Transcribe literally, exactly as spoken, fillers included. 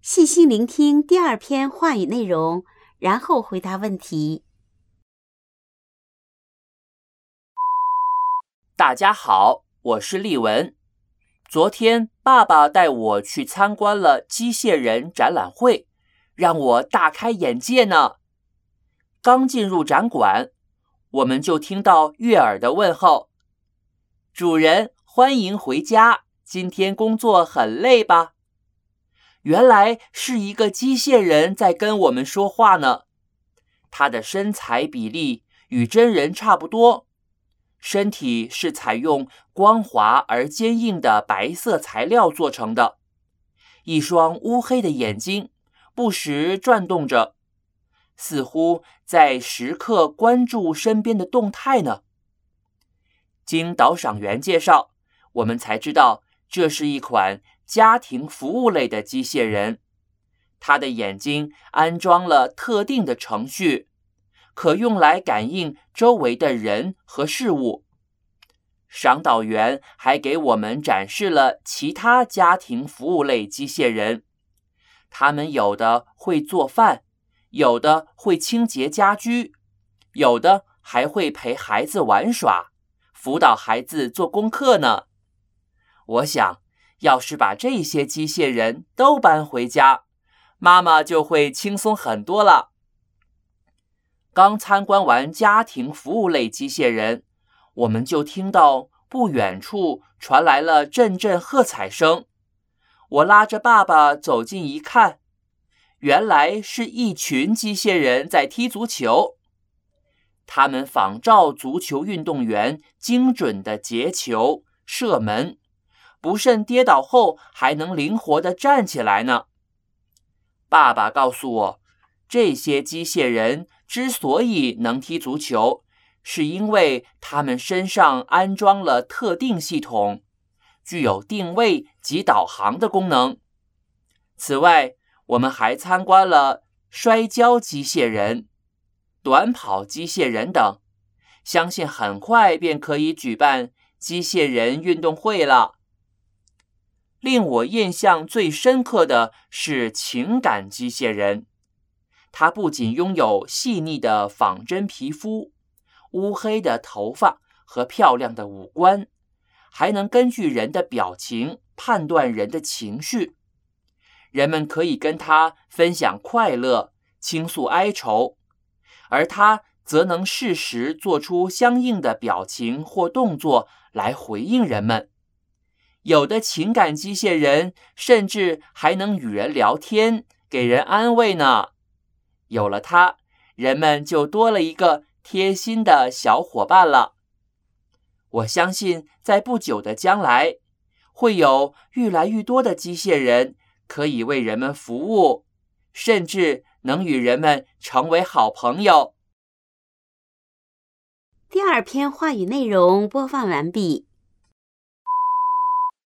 细心聆听第二篇话语内容，然后回答问题。 大家好，我是丽文。昨天爸爸带我去参观了机械人展览会，让我大开眼界呢。刚进入展馆，我们就听到悦耳的问候：主人，欢迎回家，今天工作很累吧？原来是一个机械人在跟我们说话呢。他的身材比例与真人差不多，身体是采用光滑而坚硬的白色材料做成的，一双乌黑的眼睛不时转动着，似乎在时刻关注身边的动态呢。经导赏员介绍，我们才知道这是一款家庭服务类的机械人，它的眼睛安装了特定的程序，可用来感应周围的人和事物。赏导员还给我们展示了其他家庭服务类机械人，他们有的会做饭，有的会清洁家居，有的还会陪孩子玩耍，辅导孩子做功课呢。我想，要是把这些机械人都搬回家，妈妈就会轻松很多了。刚参观完家庭服务类机械人，我们就听到不远处传来了阵阵喝彩声。我拉着爸爸走近一看，原来是一群机械人在踢足球。他们仿照足球运动员精准的截球、射门，不慎跌倒后还能灵活地站起来呢。爸爸告诉我，这些机械人之所以能踢足球，是因为他们身上安装了特定系统，具有定位及导航的功能。此外，我们还参观了摔跤机械人、短跑机械人等，相信很快便可以举办机械人运动会了。令我印象最深刻的是情感机械人，它不仅拥有细腻的仿真皮肤、乌黑的头发和漂亮的五官，还能根据人的表情判断人的情绪。人们可以跟它分享快乐，倾诉哀愁，而它则能适时做出相应的表情或动作来回应人们。有的情感机械人甚至还能与人聊天，给人安慰呢。有了它，人们就多了一个贴心的小伙伴了。我相信在不久的将来，会有越来越多的机械人可以为人们服务，甚至能与人们成为好朋友。 第二篇话语内容播放完毕。